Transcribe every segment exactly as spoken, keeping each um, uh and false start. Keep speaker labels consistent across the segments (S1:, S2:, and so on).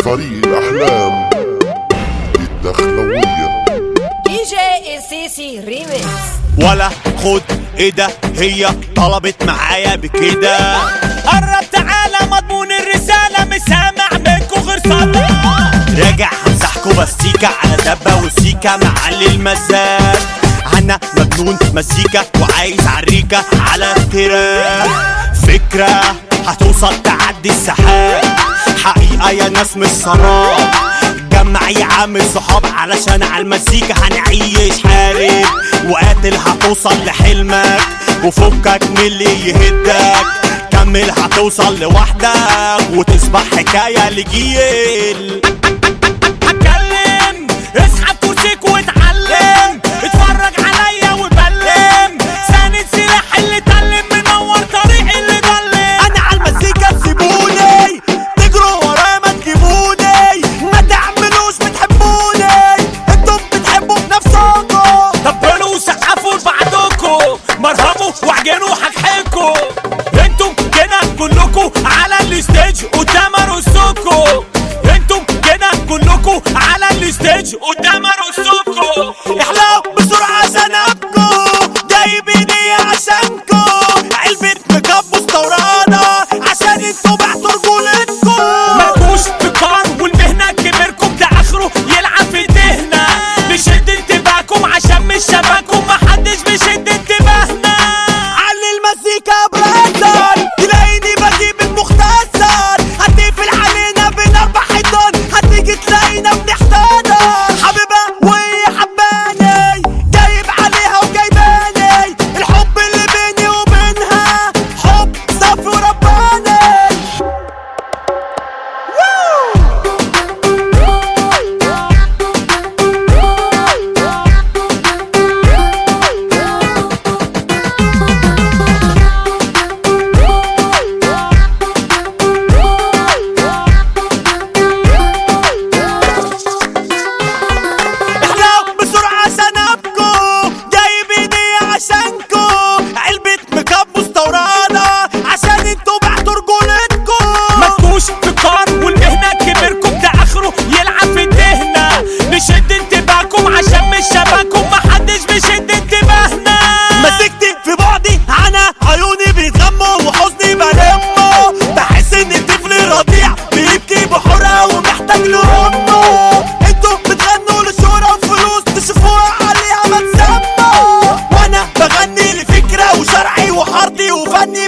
S1: فريق الأحلام الدخلوية
S2: دي جي السيسي ريميكس.
S3: ولا خد ايه ده، هي طلبت معايا بكده. قرب تعالى مضمون الرسالة، مش سامع منكو غير صوت. راجع همسحكو بستيكا على دبة وسيكا معلي المزاج. انا مجنون مزيكا وعايز عريكة على التراك. فكرة هتوصل تعدي السحاب، حقيقة يا ناس مش سراب. جمعي عامل صحاب علشان عالمزيكا هنعيش حارب وقاتل. هتوصل لحلمك وفكك من اللي يهدك، كمل هتوصل لوحدك وتصبح حكاية لجيل. اتكلم اسحب كرسيك واتعلم، اتفرج عليا وبلم. ساند سلاح اللي اتعلم، منور طريق اللي ضلم. انا عالمزيكا سيبوني، تجروا ورايا ما تجيبوني. ما تعملوش بتحبوني، انتم بتحبوا بنفسكوا. طبلوا وسقفوا لبعضكوا، مرهبوا واعجنوا حكحكوا. انتم كده كلكوا على الستيج قدام رؤوسكوا. انتم كده كلكوا على الستيج قدام رؤوسكوا. احلقوا بسرعة عشان ابكوا، جايبيني عشانكوا. علبة ميك اب مستوردة عشان انتوا بعتوا رجولتكوا. مالكوش في القار والمهنة، كبركم ده اخره يلعب في الدهنة. نشد انتباهكم عشان مش شبهكم، محدش بيشد انتباهنا. علي المزيكا براسر، تلاقيني بجيب المختصر. هتقفل علينا بين اربع حيطان، هتيجي تلاقينا بنحتضر. حبيبة وهي حباني، جايب عليها وجايباني. الحب اللي بيني وبينها حب صافي ورباني. احلقوا بسرعة عشان ابكوا، جايبيني عشانكوا. علبة ميك اب مستوردة عشان انتوا بعتوا رجولتكوا. مالكوش في القار والمهنة، كبركم ده اخره يلعب في الدهنة. نشد انتباهكم عشان مش شبهكم، محدش بيشد انتباهنا. مسكتي في بعدي انا عيوني بيتغموا وحزني بلمه. بحس ان الطفل رضيع بيبكي بحرقة ومحتاج لامه. انتوا بتغنوا للشهرة وفلوس، تشوفوها عليها ما تسموا. وانا بغني لفكرة وشرعي وحارتي وفني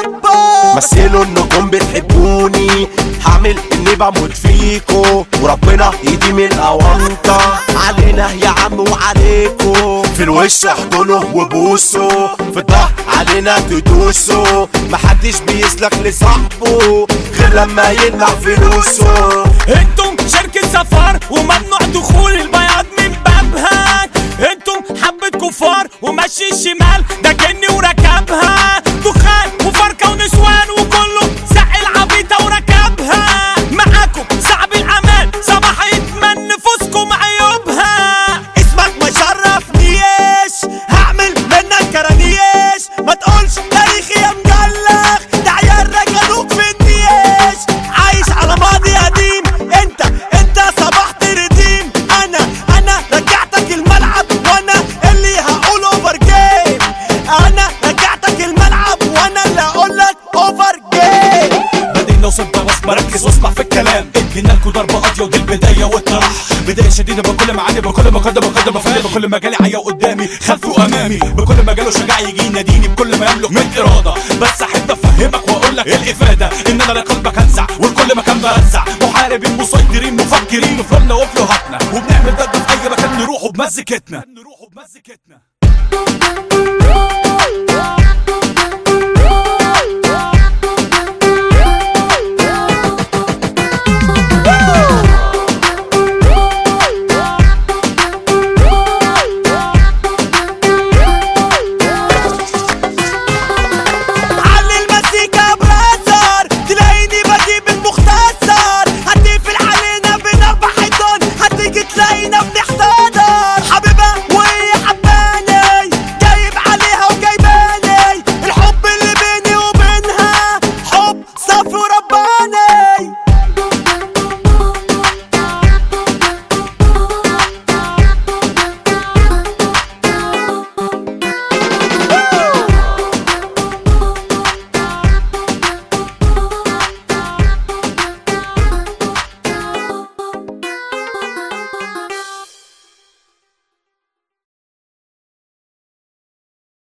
S3: بحبه. مثلوا انكم بتحبوني، هعمل اني بموت فيكو. وربنا يديم الاونطة علينا يا عم وعليكو. في الوش احضنوا وبوسوا، في الظهر علينا تدوسوا. محدش بيسلك لصاحبه غير لما يلمع فلوسه. انتم شركة سفر وممنوع دخول البياض من بابها. انتم حبة كفار ومشي الشمال ده كني وركبها. دخان وفركة ونسوان وكله سق العبيطة وركبها. معاكم صعب الامان، صباح يتمنى فوزكم عيوبها. اسمك ما يشرفنيش، هعمل منك كرانيش. ما تقولش تاريخي يا مجلخ، ده عيال رجلوك في النيش. عايش على ماضي قديم، انت انت صبحت رديم. انا انا رجعتك الملعب وانا اللي هقول اوفر جيم. انا رجعتك الملعب وانا اللي هقولك اوفر جيم.
S4: بدينا وصلت بس بركز واسمع في الكلام. ادينا لكم ضربة قاضية ودي البداية والطرح. بداية شديدة بكل معاني، بكل مقدم مقدم فعلي. بكل مجالي عيا قدامي خلفي وامامي. بكل مجال وشجاع يجي يناديني بكل ما يملك من إرادة. بس احب افهمك واقول لك الافادة، ان انا لقلبك هنزع والكل مكان برزع. محاربين مسيطرين مفكرين في فلنا وفي لغتنا، وبنعمل ضد في اي مكان نروحوا بمزيكتنا.